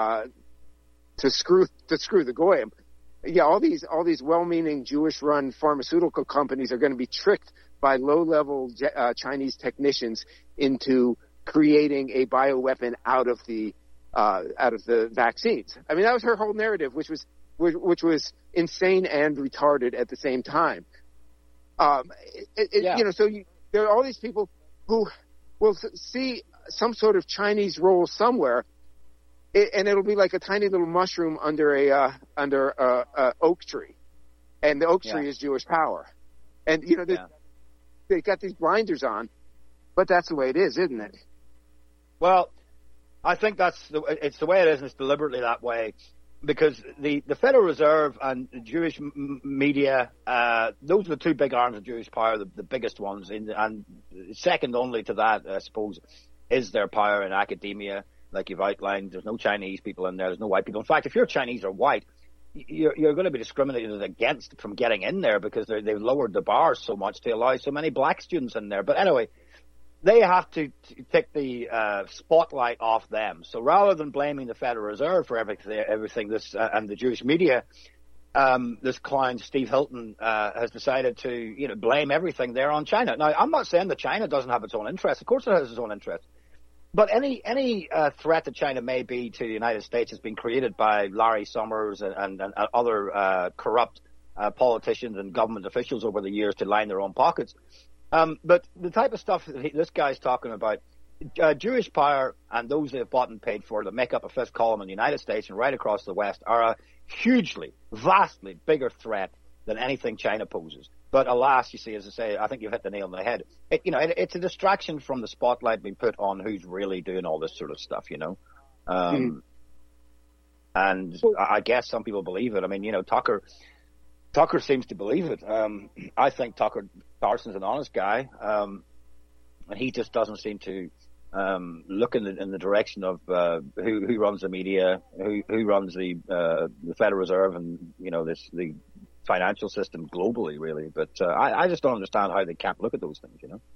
to screw the goyim. Yeah, all these well-meaning Jewish-run pharmaceutical companies are going to be tricked by low-level Chinese technicians into creating a bioweapon out of the vaccines. I mean, that was her whole narrative, which was insane and retarded at the same time. You know, so there are all these people who will see some sort of Chinese role somewhere, and it'll be like a tiny little mushroom under a oak tree, and the oak tree is Jewish power, and you know they got these blinders on, but that's the way it is, isn't it? Well, I think it's the way it is, and it's deliberately that way, because the Federal Reserve and the Jewish media, those are the two big arms of Jewish power, the biggest ones, and second only to that, I suppose, is their power in academia, like you've outlined. There's no Chinese people in there. There's no white people. In fact, if you're Chinese or white, you're going to be discriminated against from getting in there because they've lowered the bars so much to allow so many black students in there. But anyway, they have to take the spotlight off them. So rather than blaming the Federal Reserve for everything this and the Jewish media, this clown Steve Hilton has decided to blame everything there on China. Now, I'm not saying that China doesn't have its own interests. Of course, it has its own interests. But any threat that China may be to the United States has been created by Larry Summers and other corrupt politicians and government officials over the years to line their own pockets. But the type of stuff that this guy's talking about, Jewish power and those that have bought and paid for that make up a fifth column in the United States and right across the West are a hugely, vastly bigger threat than anything China poses. But alas, you see, as I say, I think you've hit the nail on the head. It's a distraction from the spotlight being put on who's really doing all this sort of stuff, And I guess some people believe it. I mean, Tucker seems to believe it. I think Tucker Carlson's an honest guy, and he just doesn't seem to look in the direction of who runs the media, who runs the Federal Reserve, and the financial system globally, really. But I just don't understand how they can't look at those things.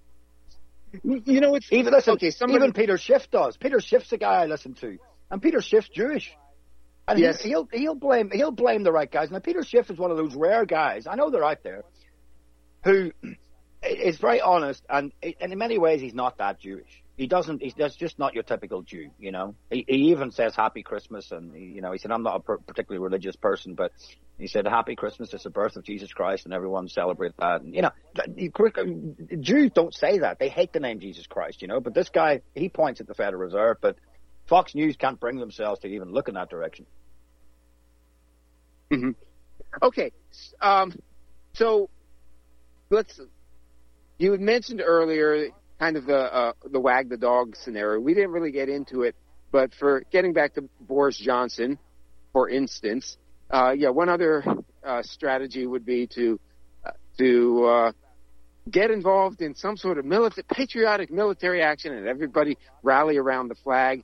It's even Peter Schiff does. Peter Schiff's the guy I listen to, and Peter Schiff's Jewish. And yes. he'll blame the right guys. Now, Peter Schiff is one of those rare guys, I know they're out there, who is very honest, and in many ways he's not that Jewish. That's just not your typical Jew, He even says Happy Christmas, and he said, I'm not a particularly religious person, but he said Happy Christmas, it's the birth of Jesus Christ, and everyone celebrates that. And, Jews don't say that. They hate the name Jesus Christ, But this guy, he points at the Federal Reserve, but Fox News can't bring themselves to even look in that direction. Mm-hmm. Okay. So you had mentioned earlier kind of the wag the dog scenario. We didn't really get into it, but for getting back to Boris Johnson, for instance, one other strategy would be to get involved in some sort of patriotic military action and everybody rally around the flag.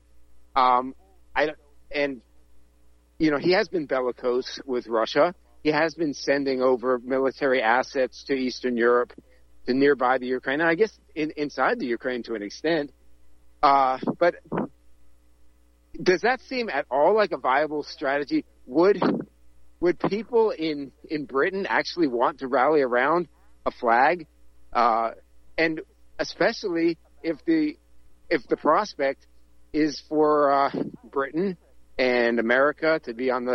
He has been bellicose with Russia. He has been sending over military assets to Eastern Europe, to nearby the Ukraine, and I guess inside the Ukraine to an extent. But does that seem at all like a viable strategy? Would people in Britain actually want to rally around a flag? And especially if the prospect is for Britain and America to be on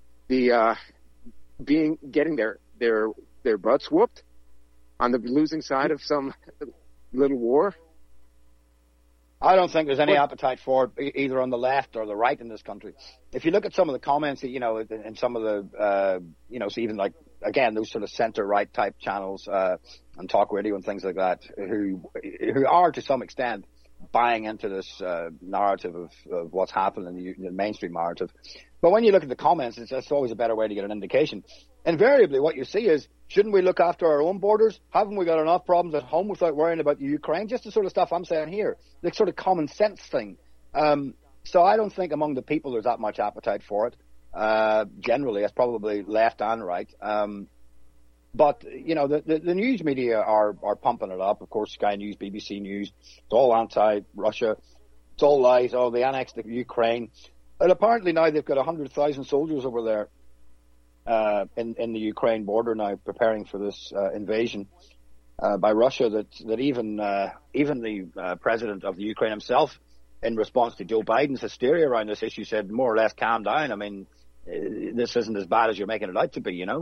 getting their butts whooped on the losing side of some little war. I don't think there's any appetite for it either on the left or the right in this country. If you look at some of the comments, in some of the, so even like, again, those sort of center-right type channels and talk radio and things like that, who are to some extent buying into this narrative of what's happening in the mainstream narrative. But when you look at the comments, it's always a better way to get an indication. Invariably, what you see is, shouldn't we look after our own borders? Haven't we got enough problems at home without worrying about Ukraine? Just the sort of stuff I'm saying here, the sort of common sense thing. So I don't think among the people there's that much appetite for it. Generally, it's probably left and right. But, the news media are pumping it up. Of course, Sky News, BBC News, it's all anti-Russia. It's all lies. Oh, they annexed the Ukraine. And apparently now they've got 100,000 soldiers over there in the Ukraine border now, preparing for this invasion by Russia. That even the president of the Ukraine himself, in response to Joe Biden's hysteria around this issue, said more or less, calm down. I mean, this isn't as bad as you're making it out to be,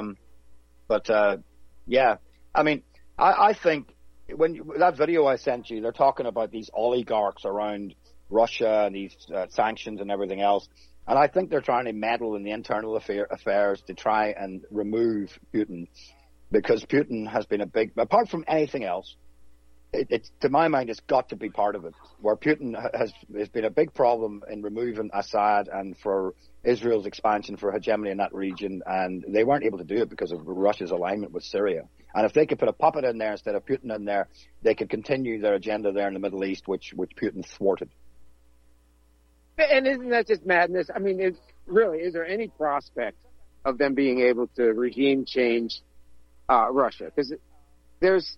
Yeah, I mean, I think that video I sent you, they're talking about these oligarchs around Russia and these sanctions and everything else. And I think they're trying to meddle in the internal affairs to try and remove Putin, because Putin has been apart from anything else, it's to my mind, it's got to be part of it, where Putin has been a big problem in removing Assad and for Israel's expansion for hegemony in that region, and they weren't able to do it because of Russia's alignment with Syria. And if they could put a puppet in there instead of Putin in there, they could continue their agenda there in the Middle East, which Putin thwarted. And isn't that just madness? I mean, is there any prospect of them being able to regime change Russia? Because there's,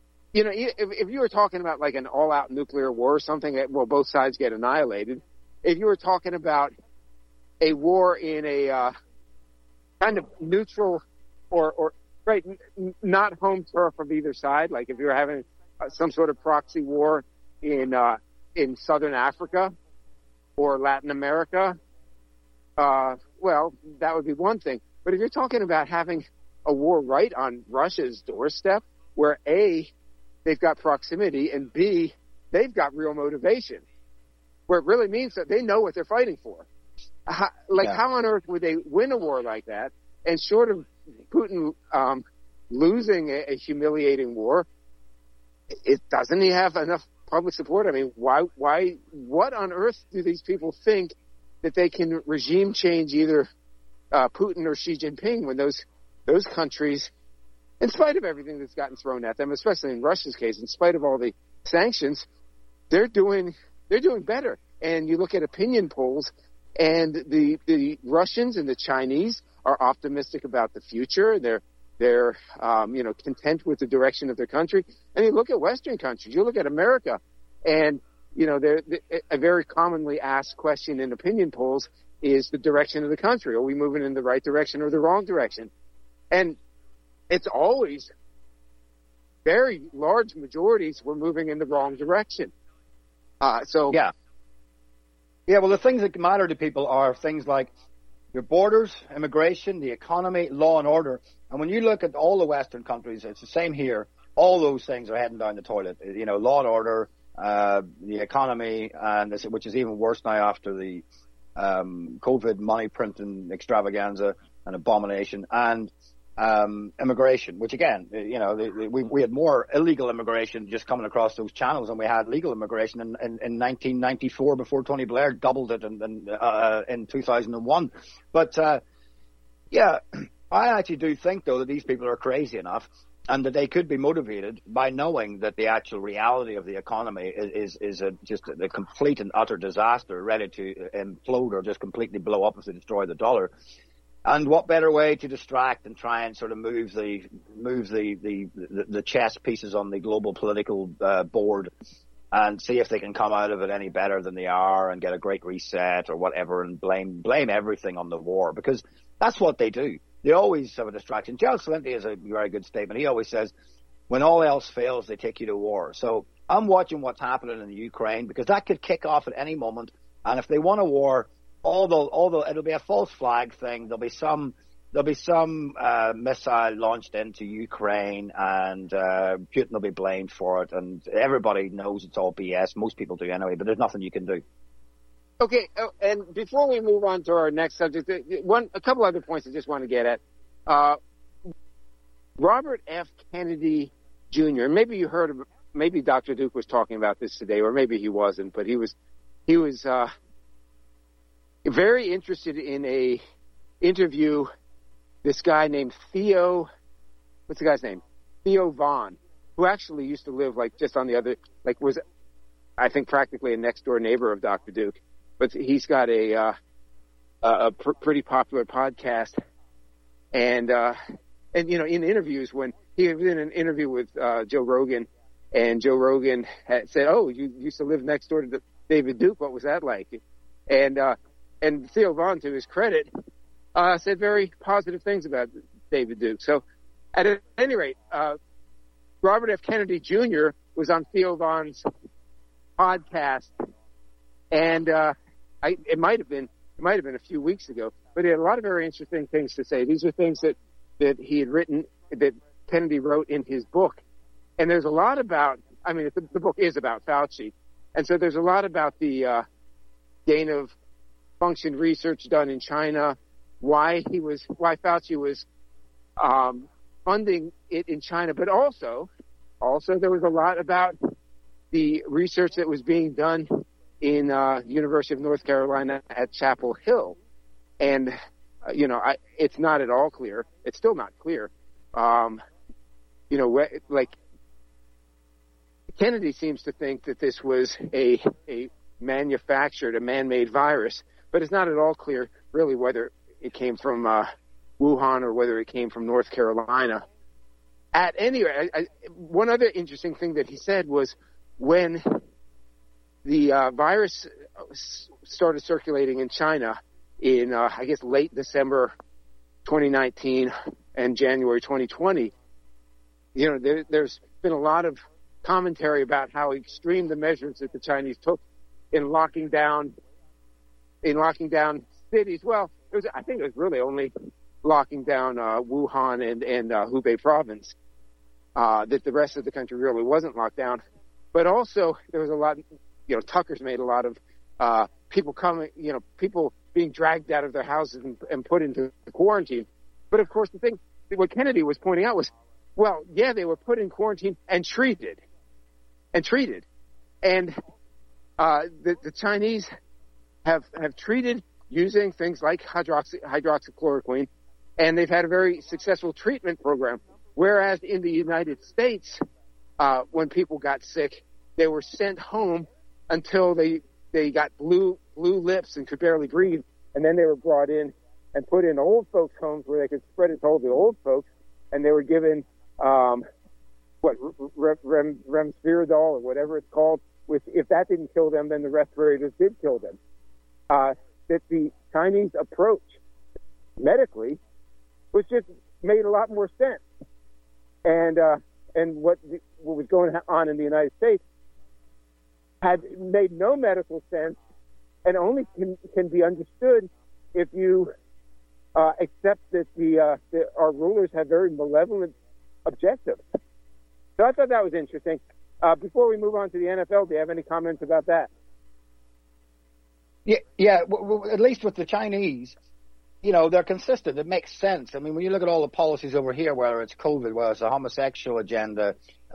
if you were talking about like an all-out nuclear war or something, both sides get annihilated. If you were talking about a war in a kind of neutral or not home turf of either side, like if you were having some sort of proxy war in southern Africa or Latin America, well, that would be one thing. But if you're talking about having a war right on Russia's doorstep, where A, they've got proximity, and B, they've got real motivation, where it really means that they know what they're fighting for. How on earth would they win a war like that? And short of Putin losing a humiliating war, doesn't he have enough public support? I mean, what on earth do these people think that they can regime change either Putin or Xi Jinping when those countries, in spite of everything that's gotten thrown at them, especially in Russia's case, in spite of all the sanctions, they're doing better. And you look at opinion polls, and the Russians and the Chinese are optimistic about the future. They're content with the direction of their country. And you look at Western countries, you look at America, and a very commonly asked question in opinion polls is the direction of the country. Are we moving in the right direction or the wrong direction? And it's always very large majorities we're moving in the wrong direction. Yeah, well, the things that matter to people are things like your borders, immigration, the economy, law and order. And when you look at all the Western countries, it's the same here. All those things are heading down the toilet. Law and order, the economy, and which is even worse now after the COVID money printing extravaganza and abomination, and immigration, which again, we had more illegal immigration just coming across those channels than we had legal immigration in 1994 before Tony Blair doubled it in 2001. But I actually do think though that these people are crazy enough, and that they could be motivated by knowing that the actual reality of the economy is just a complete and utter disaster, ready to implode or just completely blow up if they destroy the dollar. And what better way to distract and try and sort of move the chess pieces on the global political board and see if they can come out of it any better than they are and get a great reset or whatever, and blame everything on the war, because that's what they do. They always have a distraction. Gerald Celente has a very good statement. He always says, when all else fails, they take you to war. So I'm watching what's happening in the Ukraine, because that could kick off at any moment. And if they want a war, although it'll be a false flag thing, there'll be some there'll be some missile launched into Ukraine, and Putin will be blamed for it. And everybody knows it's all BS. Most people do anyway, but there's nothing you can do. Okay, and before we move on to our next subject, a couple other points I just want to get at. Robert F. Kennedy Jr., and maybe you heard of, maybe Dr. Duke was talking about this today, or maybe he wasn't, but he was very interested in a interview this guy named Theo, what's the guy's name? Theo Von, who actually used to live just on the other, was, I think, practically a next door neighbor of Dr. Duke. But he's got a pretty popular podcast, and in interviews, when he was in an interview with Joe Rogan, and Joe Rogan had said, "Oh, you used to live next door to David Duke. What was that like?" And Theo Von, to his credit, said very positive things about David Duke. So, at any rate, Robert F. Kennedy Jr. was on Theo Von's podcast, and it might have been a few weeks ago, but he had a lot of very interesting things to say. These are things that he had written, that Kennedy wrote in his book. And there's a lot about, the book is about Fauci. And so there's a lot about the gain of function research done in China, why Fauci was funding it in China, but also there was a lot about the research that was being done in University of North Carolina at Chapel Hill. And, it's not at all clear. It's still not clear. Kennedy seems to think that this was a manufactured, a man-made virus, but it's not at all clear really whether it came from Wuhan or whether it came from North Carolina. At any rate, one other interesting thing that he said was when the virus started circulating in China in, late December 2019 and January 2020, there's been a lot of commentary about how extreme the measures that the Chinese took in locking down cities. Well, I think it was really only locking down Wuhan and Hubei province, that the rest of the country really wasn't locked down. But also there was a lot, Tucker's made a lot of people being dragged out of their houses and put into quarantine. But of course, what Kennedy was pointing out was, well, yeah, they were put in quarantine and treated. And the Chinese have treated using things like hydroxychloroquine, and they've had a very successful treatment program. Whereas in the United States, when people got sick, they were sent home until they got blue lips and could barely breathe, and then they were brought in and put in old folks' homes where they could spread it to all the old folks, and they were given remspiridol or whatever it's called. If that didn't kill them, then the respirators did kill them. That the Chinese approach medically was just made a lot more sense, and what was going on in the United States had made no medical sense, and only can be understood if you accept that our rulers have very malevolent objectives. So I thought that was interesting. Before we move on to the NFL, do you have any comments about that? Yeah. Well, at least with the Chinese, they're consistent. It makes sense. I mean, when you look at all the policies over here, whether it's COVID, whether it's a homosexual agenda,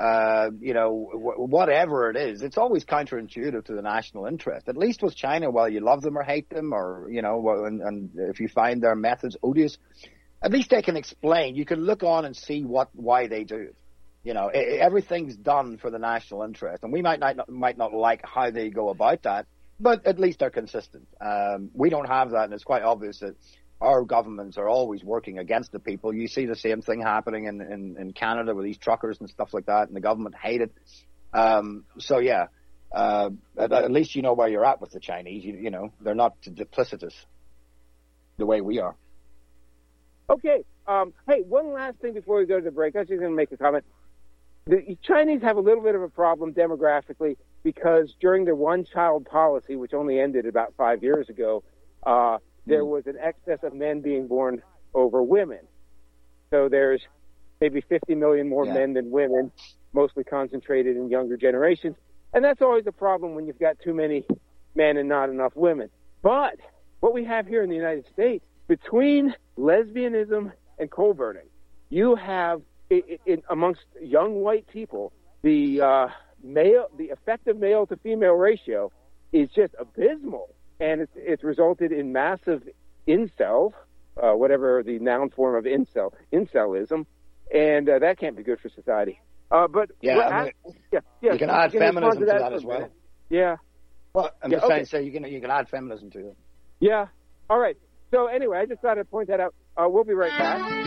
whatever it is, it's always counterintuitive to the national interest. At least with China, whether you love them or hate them, or, and if you find their methods odious, at least they can explain. You can look on and see why they do it. Everything's done for the national interest, and we might not like how they go about that, but at least they're consistent. We don't have that, and it's quite obvious that our governments are always working against the people. You see the same thing happening in Canada with these truckers and stuff like that, and the government hate it. At least you know where you're at with the Chinese. They're not duplicitous the way we are. Okay. Hey, one last thing before we go to the break. I was just going to make a comment. The Chinese have a little bit of a problem demographically because during their one-child policy, which only ended about 5 years ago, there was an excess of men being born over women. So there's maybe 50 million more men than women, mostly concentrated in younger generations. And that's always a problem when you've got too many men and not enough women. But what we have here in the United States, between lesbianism and coal burning, you have, amongst young white people, the effective male to female ratio is just abysmal. And it's resulted in massive incel, whatever the noun form of incelism, and that can't be good for society. You can add feminism to that as well. Yeah. Well, I'm just trying to say you can add feminism to it. Yeah. All right. So anyway, I just thought I'd point that out. We'll be right back.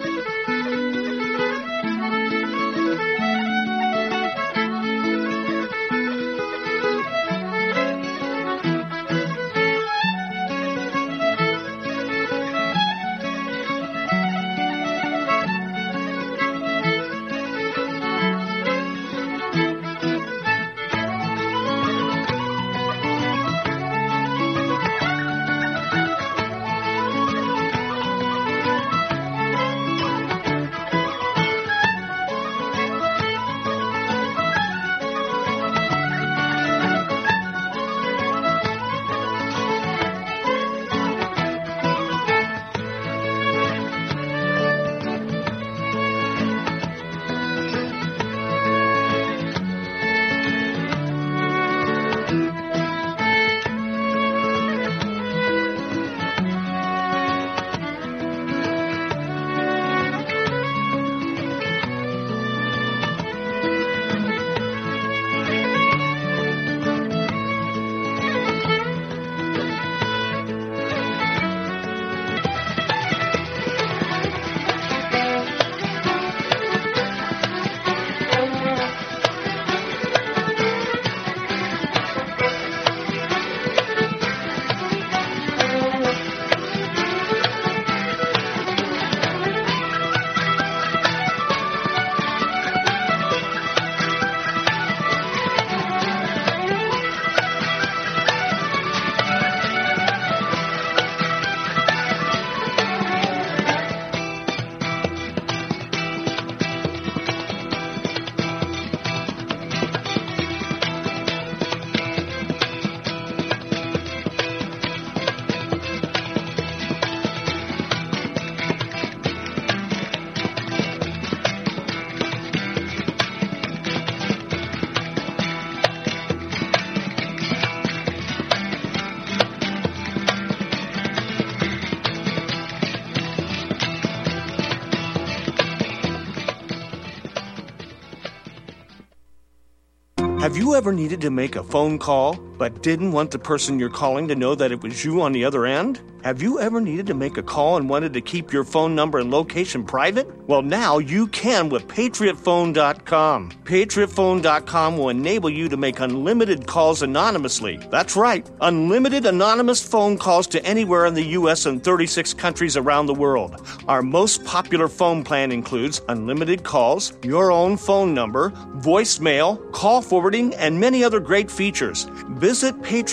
Have you ever needed to make a phone call but didn't want the person you're calling to know that it was you on the other end? Have you ever needed to make a call and wanted to keep your phone number and location private? Well, now you can with PatriotPhone.com. PatriotPhone.com will enable you to make unlimited calls anonymously. That's right, unlimited anonymous phone calls to anywhere in the U.S. and 36 countries around the world. Our most popular phone plan includes unlimited calls, your own phone number, voicemail, call forwarding, and many other great features. Visit Patriot